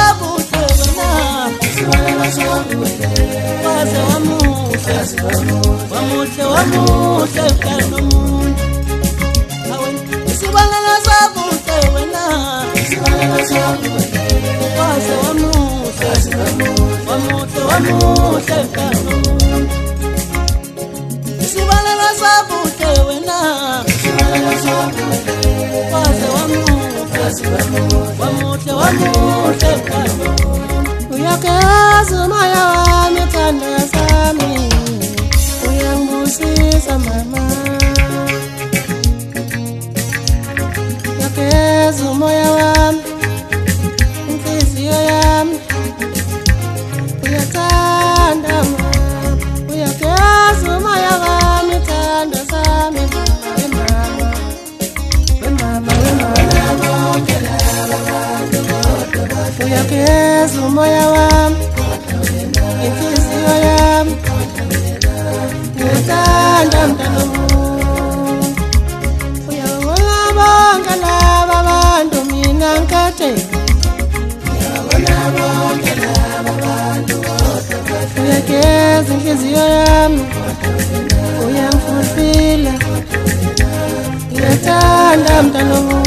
sabuhle wena isibalela sabuhle waze wamuhle wamuhle wamuhle kanomuntu awe isibalela sabuhle wena isibalela sabuhle waze wamuhle wamuhle wamuhle kanomuntu isibalela sabuhle wena isibalela sabuhle waze wamuhle wamuhle kanomuntu uyakazi moya wami thanda sami uyangibusisa mama uyakazi moya wami inhliziyo yami uyathanda mama uyakazi moya wami thanda sami uyakazi moya wami inhliziyo yami uyathanda mntana uyabona bonke laba bantu mina ngikade uyakazi inhliziyo yami uyangifufila uyathanda mntana